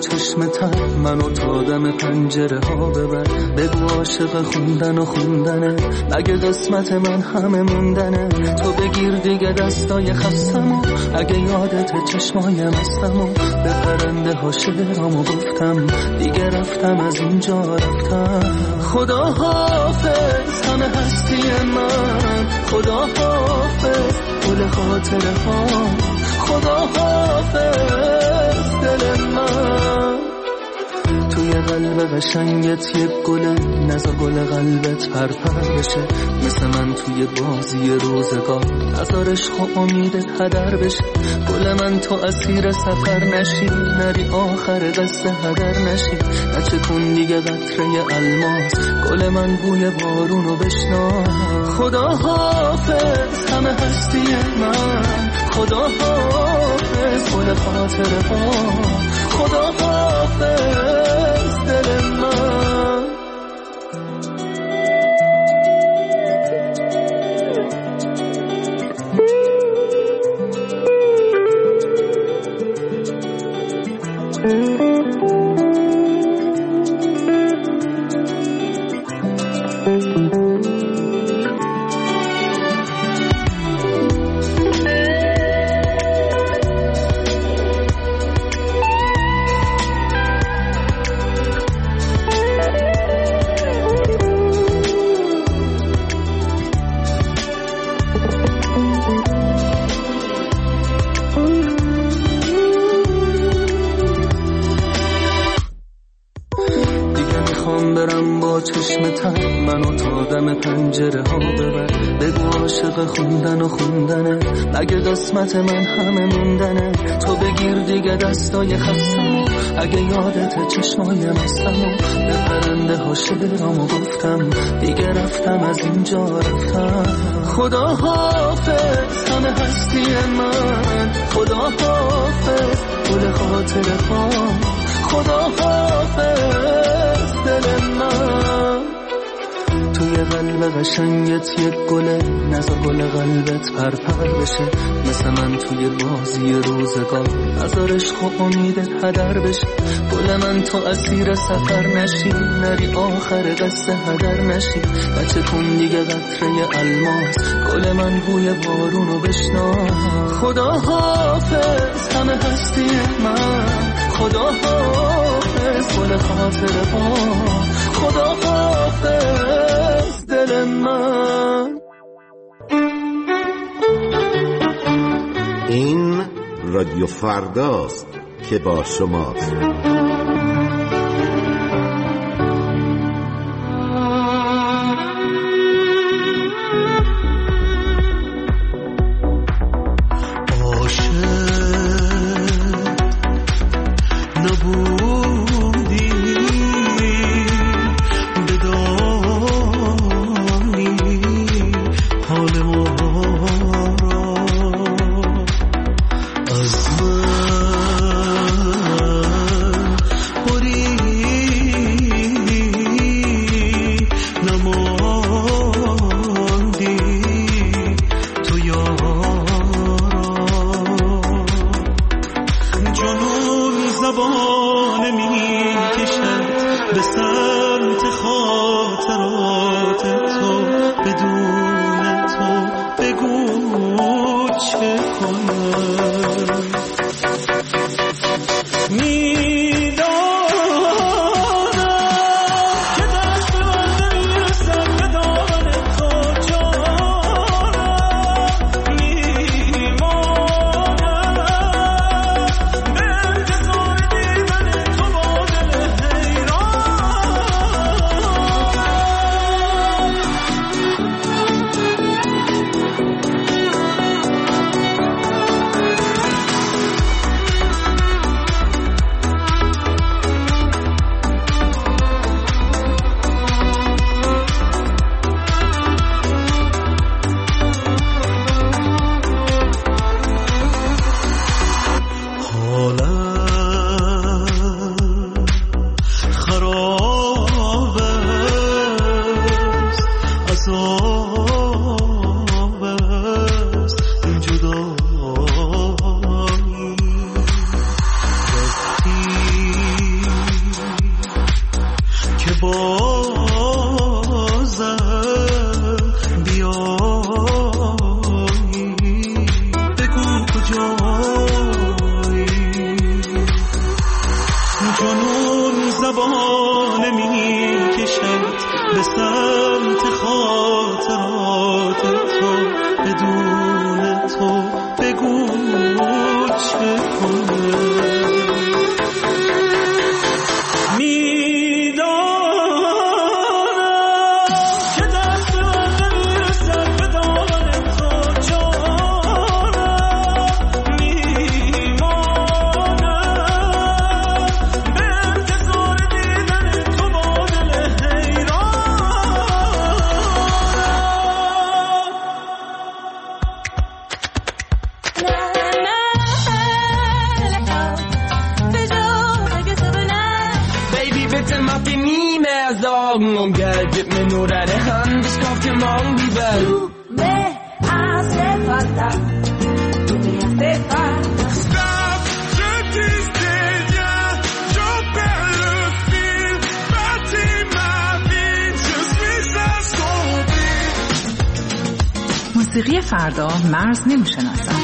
چشم تر منو تا دم پنجره ها ببر. بگو عاشق خوندن و خوندنه، اگه قسمت من همه موندنه. تو بگیر دیگه دستای خستمو، اگه یادت چشمای مستمو. به پرنده ها شعرامو گفتم، دیگه رفتم از اینجا رفتم. خدا حافظ همه هستی من، خدا حافظ گل خاطره ها، خدا حافظ دل من. توی قلب قشنگت یک گله، نزا گل قلبت پرپر بشه. مثل من توی بازی روزگار، نزار عشق و امیدت هدر بشه. گل من تو اسیر سفر نشی، نری آخر قصه هدر نشی. نچه کن دیگه قطره الماس، گل من بوی بارونو بشنا. خدا حافظ همه هستی من، خدا حافظ گل خاطره ها، خدا حافظ دل من. منو تا دم پنجره ها ببر. بگو عاشق خوندن و خوندنه، اگه قسمت من همه موندنه. تو بگیر دیگه دستای خستمو، اگه یادت چشمای مستمو. به پرنده ها شعرامو گفتم، دیگه رفتم از اینجا رفتم. خدا حافظ همه هستی من، خدا حافظ گل خاطره ها، خدا حافظ دل من. توی قلب قشنگت یک گله، نزا گل قلبت پرپر بشه. مثل من توی بازی روزگار، نزار عشق و امیدت هدر بشه. گل من تو اسیر سفر نشی، نری آخر قصه هدر نشی. بچه کن دیگه قطره الماس، گل من بوی بارونو بشنا. خدا حافظ همه هستی من، خدا حافظ گل خاطره ها، خدا حافظ دل من. این رادیو فرداست که با شماست. تو بگو چه کنه. Om gelbet mir nur deine Hand, ich kauf dir morgen die Welt. Du me hace falta, du me hace falta. Stop, je disais bien, je perds le fil, bâtis ma vie, je suis assombri. موسیقی فردا مرز نمیشناسد.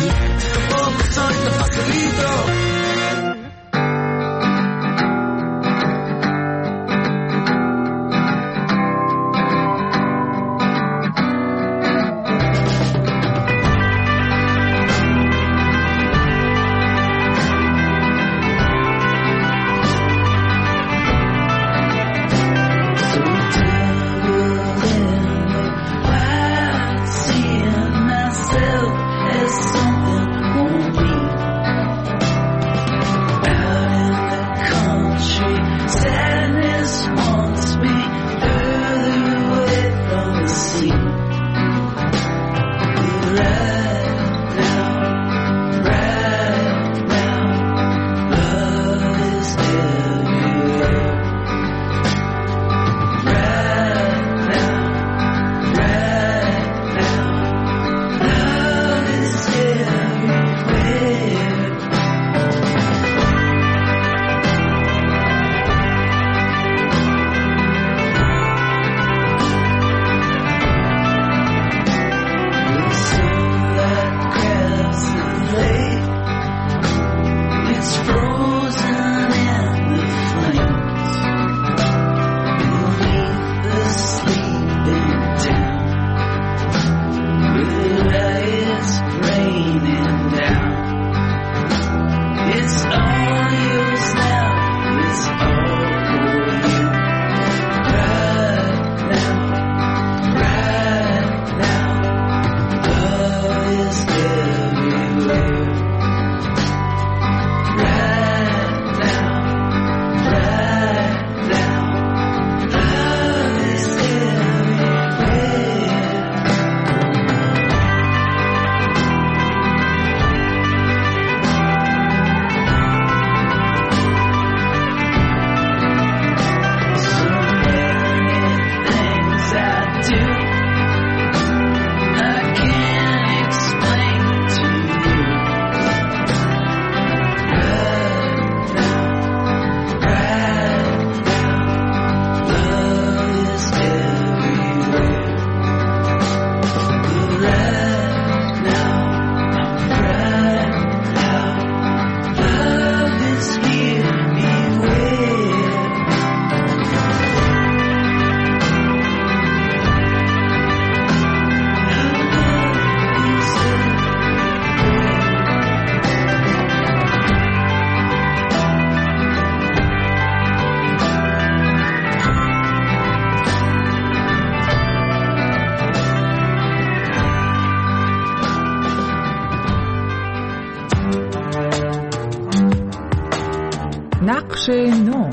نقش نو.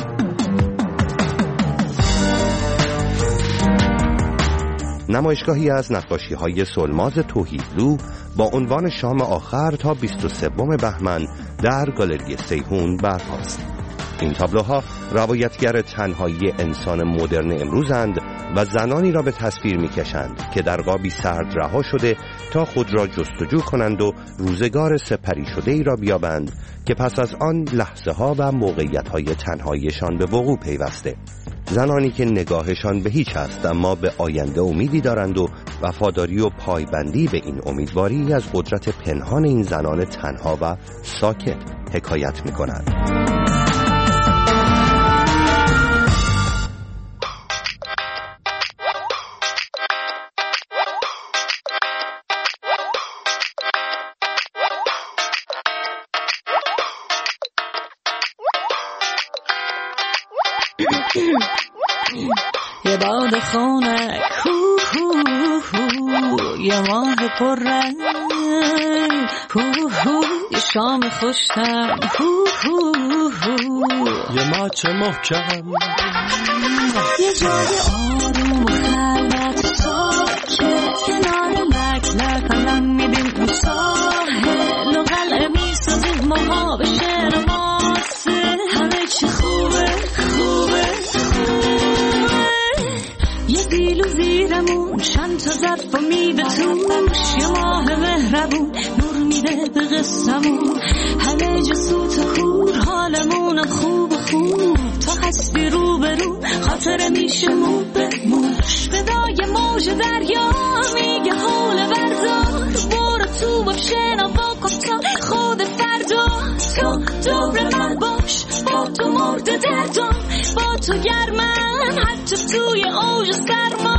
نمایشگاهی از نقاشی‌های سلماز توحیدلو با عنوان شام آخر تا 23 بهمن در گالری سیحون برپاست. این تابلوها روایتگر تنهایی انسان مدرن امروزند و زنانی را به تصویر می‌کشند که در قابی سرد رها شده تا خود را جستجو کنند و روزگار سپری شده‌ای را بیابند که پس از آن لحظه‌ها و موقعیت‌های تنهاییشان به وقوع پیوسته. زنانی که نگاهشان به هیچ است اما به آینده امیدی دارند و وفاداری و پایبندی به این امیدواری از قدرت پنهان این زنان تنها و ساکت حکایت می‌کنند. یه باد خنک یه ماه پررنگ یه شام خوشتم یه ماچ محکم یه جای آروم و خلوت ساکت کنار لک لک الان میبین اون ساحل و قلعه میسازیم ماها به شعر ماسه همه چی خوبه خوبه خوبه یه دیلو زیرمون چند تا ظرف و میده توش یه ماه مهربون نور میده به قصمون همه جا سوت و کور حالمونم خوب خوب تا هستی رو به رو خاطره میشه مو به موش بدای موج دریا میگه حول بردار برو تو با شنوا کن تا خود فردا تو دور من باش با تو مرد دردم با تو گرمم حتی توی اوج سرما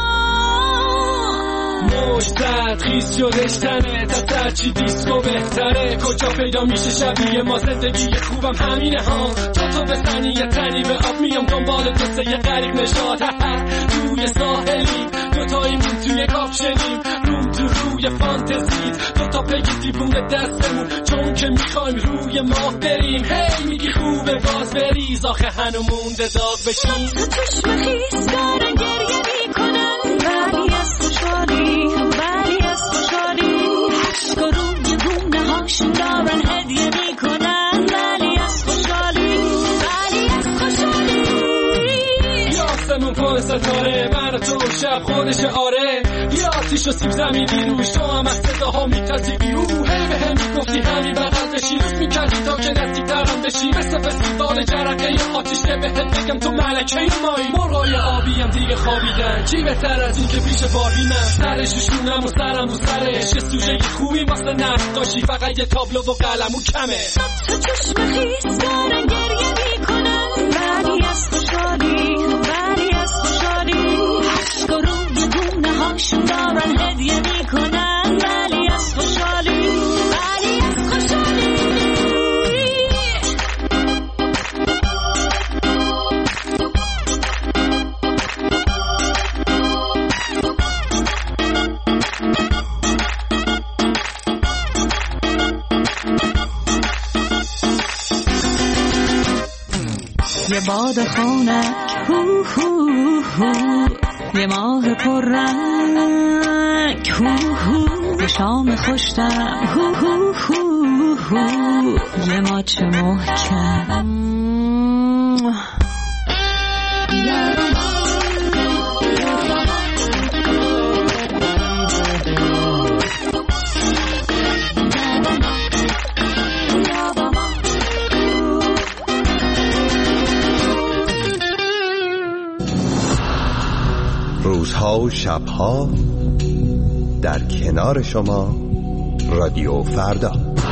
موج زد خیز شدش تنه تا چی دیسکو بهتره کجا پیدا میشه شبیه ما زندگی خوبم همینه ها تو بزنی یه تنی به آب میام دنبال تو یه غریق نشاد توی ساحلی دوتاییمون توی کاپشنیم روم تو روی فانتزی دوتا پگی دیوونه دستمون چون که میخوایم روی ماه بریم هی میگی خوبه باز بریز آخه هنو مونده داغ بشیم تو چشم خیز دارن گریه میکنن ولی از خوشحالی ولی از خوشحالی عشق و روی گونه هاشون دارن هدیه میکنن ولی از خوشحالی ولی از خوشحالی یاستمون پر ستاره من و تو شب خودش آره یا آتیش و سیب زمینی روش تو هم از صداها میتازی بیرون هی به هم میگفتی همین بغل بشی روز میکردی تا که نزدیک ترم بشی مثل فستیوال جرقه یا آتیش بهت بگم تو ملکه مایی مرغای آبیم دیگه خوابیدن چی بهتر از این که پیش باربینم سرش شونم و سرم و سرش یه سوژه خوبی واسه نقاشی فقط یه تابلو و قلمو کمه تو چشم خیز دارن گریه میکنن ولی از خوشحالی ولی از خوشحالی عشق و روی گونه هاشون دارن هدیه میکنن ولی از خوشحالی ولی از خوشحالی یه باد خنک یه ماه پررنگ یه شام خوشتم یه ماچ محکم روزها و شبها در کنار شما رادیو فردا.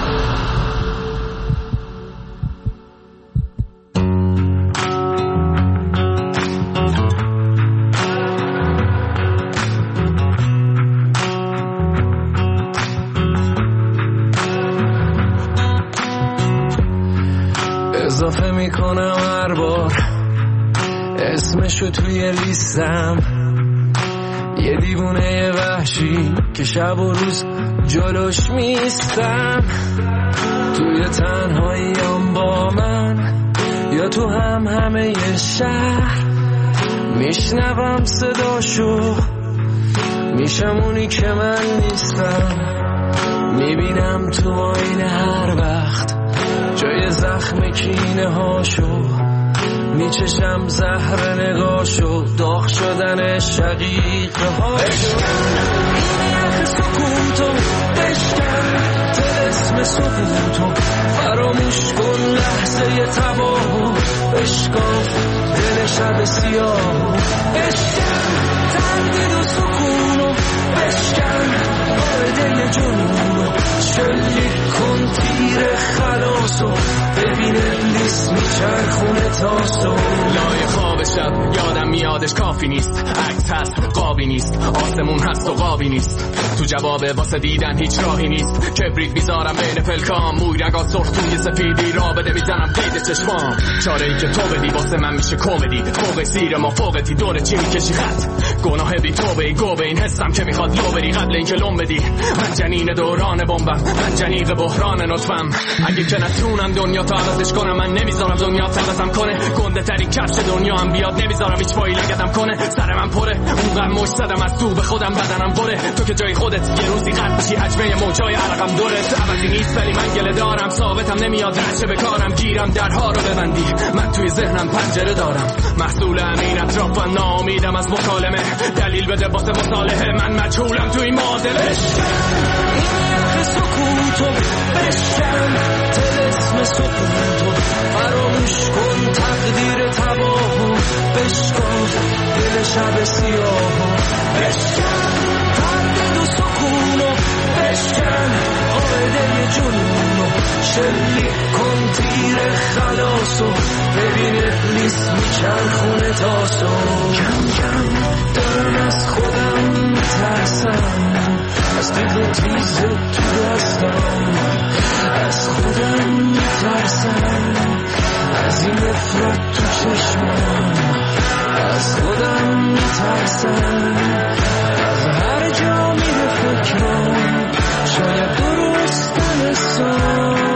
اضافه میکنم هر بار اسمشو توی لیستم یه دیوونه وحشی که شب و روز جلوش میستم توی تنهاییام با من یا تو همه شهر میشنوم صداشو میشم اونی که من نیستم میبینم تو آینه هر وقت جای زخم کینه هاشو میچشم زهر نگاشو داغ شدن شقیقه هاشو این یخ سکوتو بشکن تلسم سکوتو فراموش کن لحظه تباهو اشکاف دل شب سیاهو بشکن تردید و سکونو بشکن آرده جنونو شلیک کن تیر خلاصو ببین ابلیس میچرخونه تاسو لای خواب خواب شب یادم میادش کافی نیست، عکس هست قابی نیست، آسمون هست و قابی نیست، تو جواب واسه دیدن هیچ راهی نیست، کبریت میذارم بین پلکام، موی رگا سرخ توی سفیدی، را بده میزنم قید چشمام، چاره ای که تو بدی واسه من میشه کمدی، فوق سیر ما فوقتی دور چی میکشی خط، گناه بی توبه ای گوبه این حسم که میخواد لو بری قبل اینکه لوم بدی، من جنین دوران بمبم، من جنیق بحران نطفم، اگه که نتونم دنیا تا عوضش کنم، من نمیذارم دنیا عوضم کنه، گنده ترین کفش دنیا هم بیاد نمیذارم هیچ پایی لگدم کنه، سر من پره اونقدر مش زدم از تو به خودم بدنم بره، تو که جای خودت یه روزی قد بشی حجمه موجای عرقم دورت، عوضی نیست ولی من گله دارم، ثابتم نمیاد رچه به کارم، گیرم درها رو ببندی، من توی ذهنم پنجره دارم، محصول همین اطرافم، ناامیدم از مکالمه، دلیل بده واسه مصالحه، من مجهولم توی این معادله، سکوتو بشکن طلسم سکوتو، فراموش کن تقدیر تباهو، بشکن دل شب سیاهو، بشکن تردید و سکونو، بشکن قاعده جنونو، شلیک کن تیر خلاصو، ببین ابلیس میچرخونه تاسو، کم کم دارم از خودم میترسم، از دیگه تیز تو دستم، از خودم میترسم، از این نفرت تو چشمم، از خودم میترسم، از هر جا میره فکرم، شاید درست نرسم.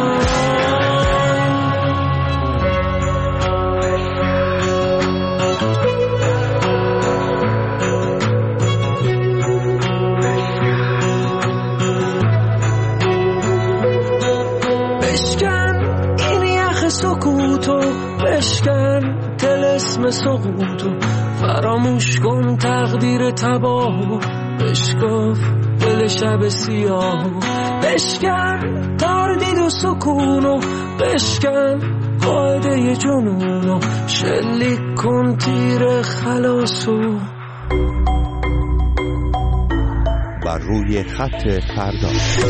سکوتو بشکن طلسم سقوطو، فراموش کن تقدیر تباهو، بشکاف دل شب سیاهو، بشکن تردید و سکونو، بشکن قاعده جنونو، شلیک کن تیر خلاصو. بر روی خط فردا.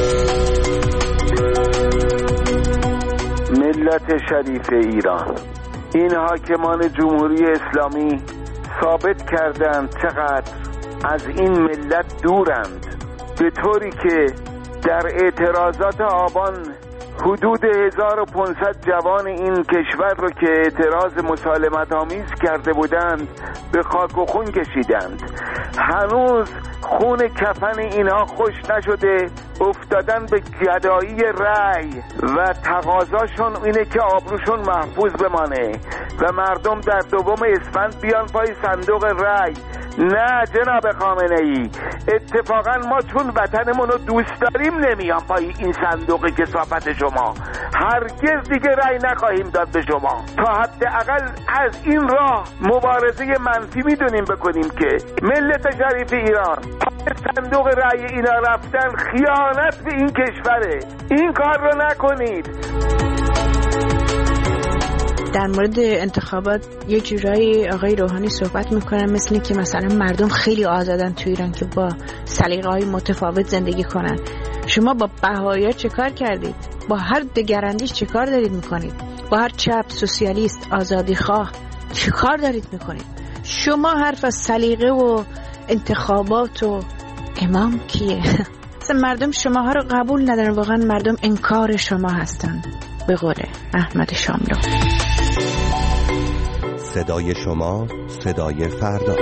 ملت شریف ایران، این حاکمان جمهوری اسلامی ثابت کردند چقدر از این ملت دورند، به طوری که در اعتراضات آبان حدود 1500 جوان این کشور رو که اعتراض مسالمت آمیز کرده بودند به خاک و خون کشیدند. هنوز خون کفن اینها خوش نشده، افتادن به گدایی رأی و تقاضاشون اینه که آبروشون محفوظ بمانه و مردم در 2 اسفند بیان پای صندوق رأی. نه جناب خامنه ای، اتفاقا ما چون وطنمون رو دوست داریم نمیان پای این صندوق کثافت شما، هرگز دیگه رأی نخواهیم داد به شما تا حداقل از این راه مبارزه منفی میدونیم بکنیم که ملت شریف ایران پای صندوق رأی اینا رفتن خیانت به این کشوره. این کار رو نکنید. در مورد انتخابات یه جورایی آقای روحانی صحبت میکنن مثل که مثلا مردم خیلی آزادن تو ایران که با سلیقه‌های متفاوت زندگی کنن. شما با بهائی‌ها چه کار کردید؟ با هر دگراندیش چه کار دارید میکنید؟ با هر چپ سوسیالیست آزادی خواه چه کار دارید میکنید؟ شما حرف از سلیقه و انتخابات و امام کیه؟ اصلا مردم شماها رو قبول ندارن، واقعا مردم انکار شما هستن، به قول احمد شاملو. صدای شما صدای فردا.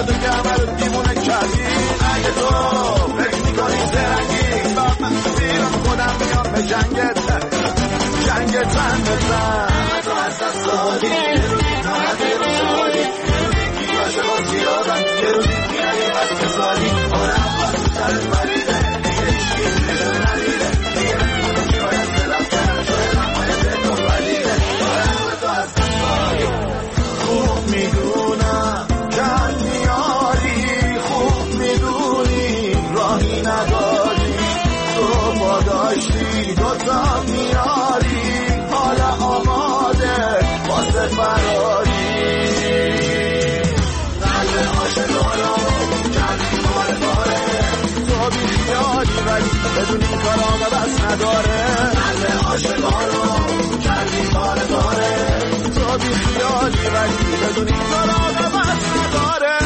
تو که همه رو دیوونه کردی اگه تو فکر میکنی زرنگی با من بیرون خودم میام به جنگت زن بزن همه تو از دست دادی یه روزی فقط یه روز شادی یه روزی که عاشقات زیادن یه روزی که اگه بس کسادی آره اول تو سرت مریده دیگه هیچکی تویشون ندیده دیگه نمیدونه که باید دلم کرد شاید هم باید تو پریده آره همه تو از دست دادی خوب میدونم جن میاری خوب میدونی راهی نداری تو پاداشتی دوتا میاری حالا آماده واسه فراری قلب عاشقانو کردی باره باره تو بی خیالی ولی بدون این کارا بس نداره قلب عاشقانو کردی باره باره تو بی خیالی ولی بدون این کارا بس نداره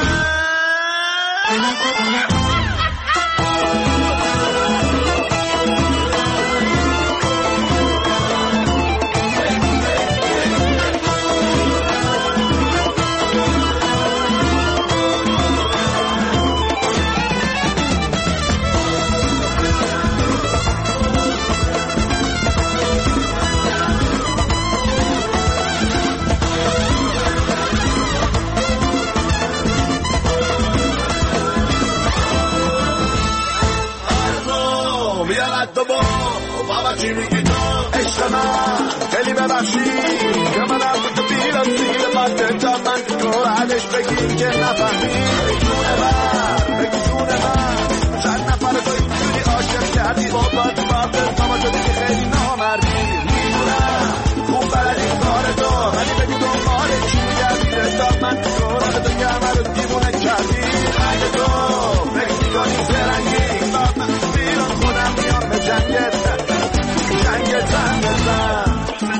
چی میگی تو عشق من خیلی ببخشی که من از تو بیرم سیل بده تا من تو ردش بگیم که نفهمی بگی جون من چند نفر تو اینجوری عاشق کردی بابا تو بابت ماما شدی که خیلی نامردی میدونم خوب بلدی کار تو ولی بگی دنبال چی میگردی رستا من تو ردتو که همه رو دیوونه کردی اگه تو فکر میکنی زرنگی با من بیرون خودم میام به جنگت زن بزن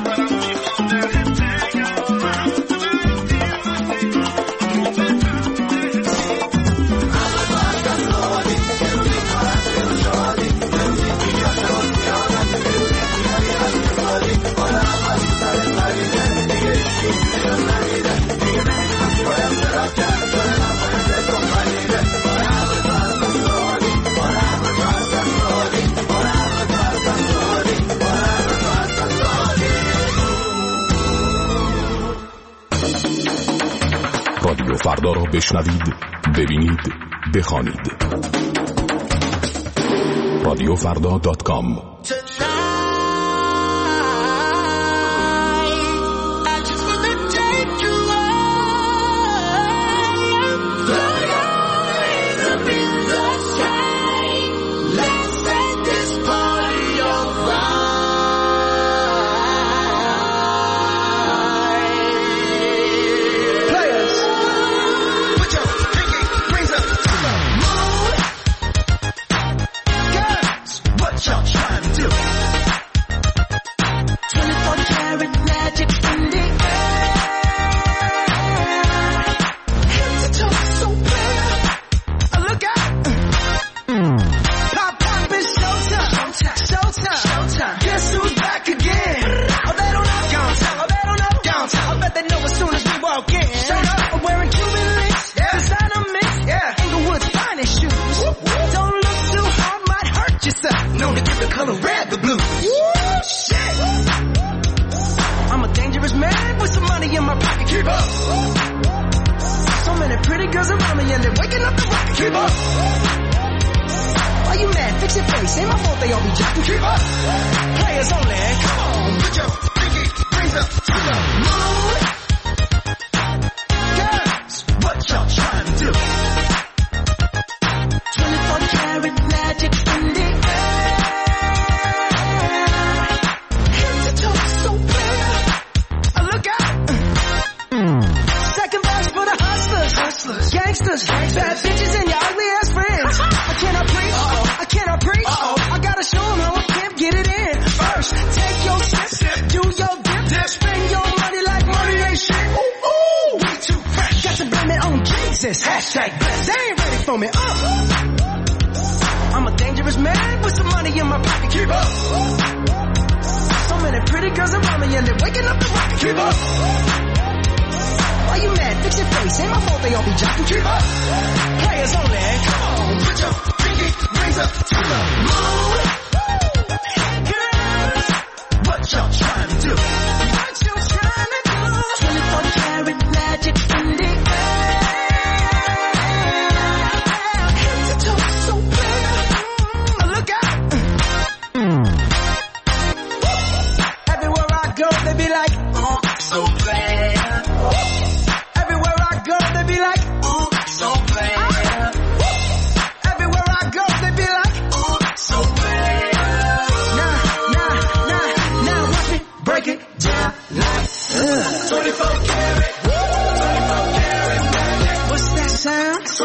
رادیو فردا را بشنوید، ببینید، بخوانید. رادیوفردا.com Why you mad? Fix your face. Ain't my fault they all be jocking. Keep up. Players only. Come on, put your pinky rings up to the moon. Girls, what y'all trying to do? What you trying to do? 24 karat magic in the air. Head to toe so clear. Look out. Everywhere I go, they be like, oh, so bad. Everywhere I go, they be like, oh, so bad. Everywhere I go, they be like, oh, so bad. Now, watch me break it down like 24 karat, 24 karat magic. What's that sound? 24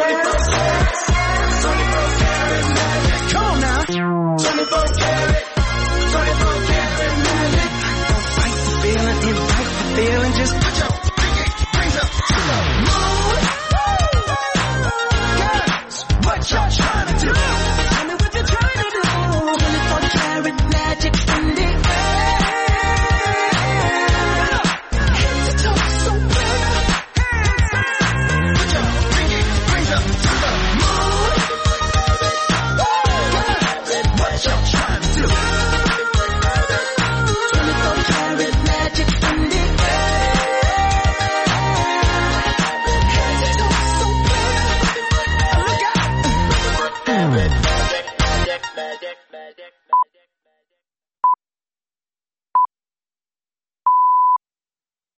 karat magic. Come on now. 24 karat, 24 karat magic. Don't fight the feeling, invite the feeling, just put your